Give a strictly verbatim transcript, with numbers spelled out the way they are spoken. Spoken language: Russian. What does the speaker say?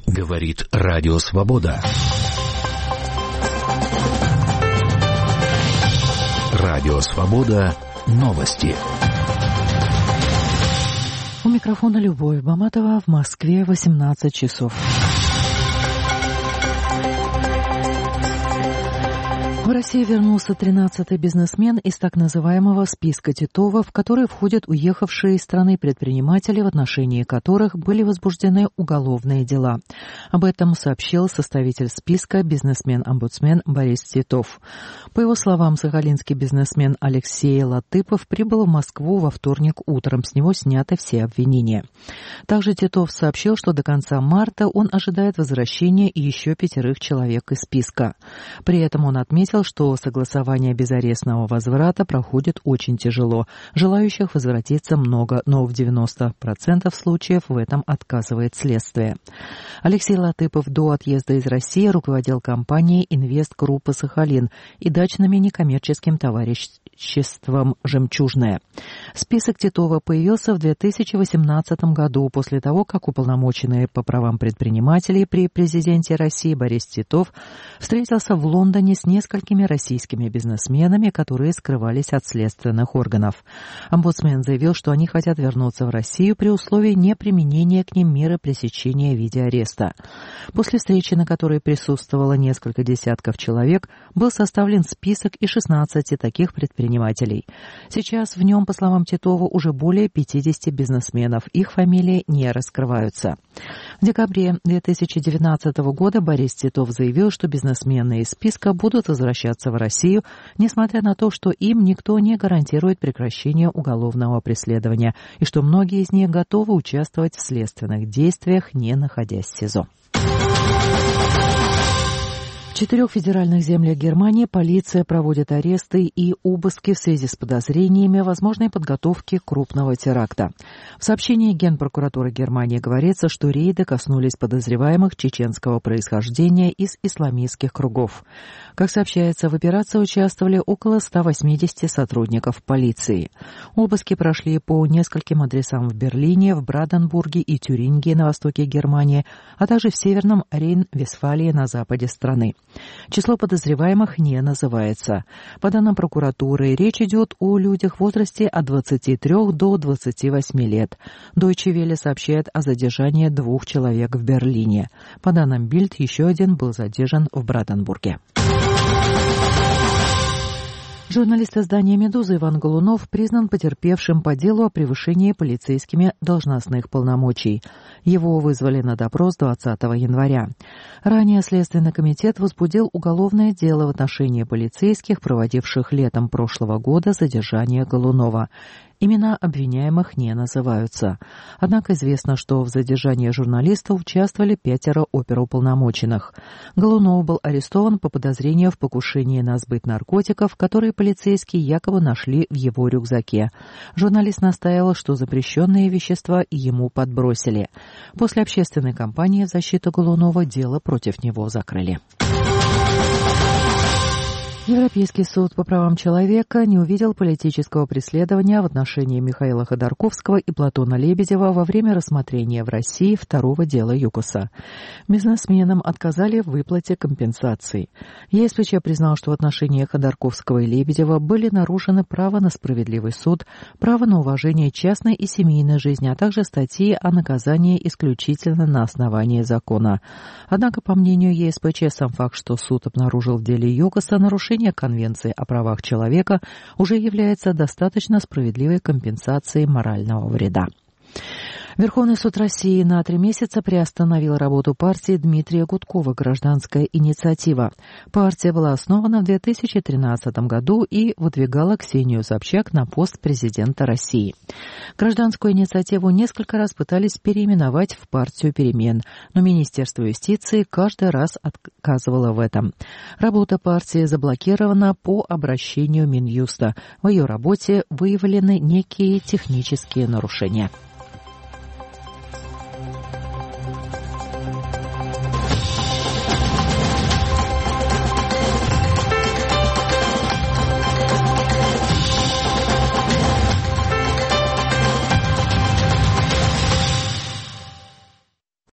Говорит Радио Свобода. Радио Свобода. Новости. У микрофона Любовь Баматова. В Москве восемнадцать часов. В России вернулся тринадцатый бизнесмен из так называемого списка Титова, в который входят уехавшие из страны предприниматели, в отношении которых были возбуждены уголовные дела. Об этом сообщил составитель списка бизнесмен-омбудсмен Борис Титов. По его словам, сахалинский бизнесмен Алексей Латыпов прибыл в Москву во вторник утром. С него сняты все обвинения. Также Титов сообщил, что до конца марта он ожидает возвращения еще пятерых человек из списка. При этом он отметил, что согласование безарестного возврата проходит очень тяжело. Желающих возвратиться много, но в девяноста процентах случаев в этом отказывает следствие. Алексей Латыпов до отъезда из России руководил компанией «Инвестгруппа Сахалин» и дачным некоммерческим товариществом «Жемчужное». Список Титова появился в две тысячи восемнадцатом году после того, как уполномоченный по правам предпринимателей при президенте России Борис Титов встретился в Лондоне с несколькими российскими бизнесменами, которые скрывались от следственных органов. Омбудсмен заявил, что они хотят вернуться в Россию при условии неприменения к ним меры пресечения в виде ареста. После встречи, на которой присутствовало несколько десятков человек, был составлен список из шестнадцати таких предпринимателей. Сейчас в нем, по словам Титова, уже более пятидесяти бизнесменов. Их фамилии не раскрываются. В декабре две тысячи девятнадцатого года Борис Титов заявил, что бизнесмены из списка будут возвращаться в Россию, несмотря на то, что им никто не гарантирует прекращение уголовного преследования и что многие из них готовы участвовать в следственных действиях, не находясь в СИЗО. В четырех федеральных землях Германии полиция проводит аресты и обыски в связи с подозрениями о возможной подготовке крупного теракта. В сообщении Генпрокуратуры Германии говорится, что рейды коснулись подозреваемых чеченского происхождения из исламистских кругов. Как сообщается, в операции участвовали около ста восьмидесяти сотрудников полиции. Обыски прошли по нескольким адресам в Берлине, в Бранденбурге и Тюрингии на востоке Германии, а также в северном Рейн-Вестфалии на западе страны. Число подозреваемых не называется. По данным прокуратуры, речь идет о людях в возрасте от двадцати трёх до двадцати восьми лет. Deutsche Welle сообщает о задержании двух человек в Берлине. По данным Bild, еще один был задержан в Бранденбурге. Журналист издания «Медуза» Иван Голунов признан потерпевшим по делу о превышении полицейскими должностных полномочий. Его вызвали на допрос двадцатого января. Ранее Следственный комитет возбудил уголовное дело в отношении полицейских, проводивших летом прошлого года задержание Голунова. Имена обвиняемых не называются. Однако известно, что в задержании журналиста участвовали пятеро оперуполномоченных. Голунов был арестован по подозрению в покушении на сбыт наркотиков, которые полицейские якобы нашли в его рюкзаке. Журналист настаивал, что запрещенные вещества ему подбросили. После общественной кампании в защиту Голунова дело против него закрыли. Европейский суд по правам человека не увидел политического преследования в отношении Михаила Ходорковского и Платона Лебедева во время рассмотрения в России второго дела ЮКОСа. Бизнесменам отказали в выплате компенсаций. ЕСПЧ признал, что в отношении Ходорковского и Лебедева были нарушены право на справедливый суд, право на уважение частной и семейной жизни, а также статьи о наказании исключительно на основании закона. Однако, по мнению ЕСПЧ, сам факт, что суд обнаружил в деле ЮКОСа нарушение Конвенции о правах человека, уже является достаточно справедливой компенсацией морального вреда. Верховный суд России на три месяца приостановил работу партии Дмитрия Гудкова «Гражданская инициатива». Партия была основана в две тысячи тринадцатом году и выдвигала Ксению Собчак на пост президента России. Гражданскую инициативу несколько раз пытались переименовать в партию перемен, но Министерство юстиции каждый раз отказывало в этом. Работа партии заблокирована по обращению Минюста. В ее работе выявлены некие технические нарушения.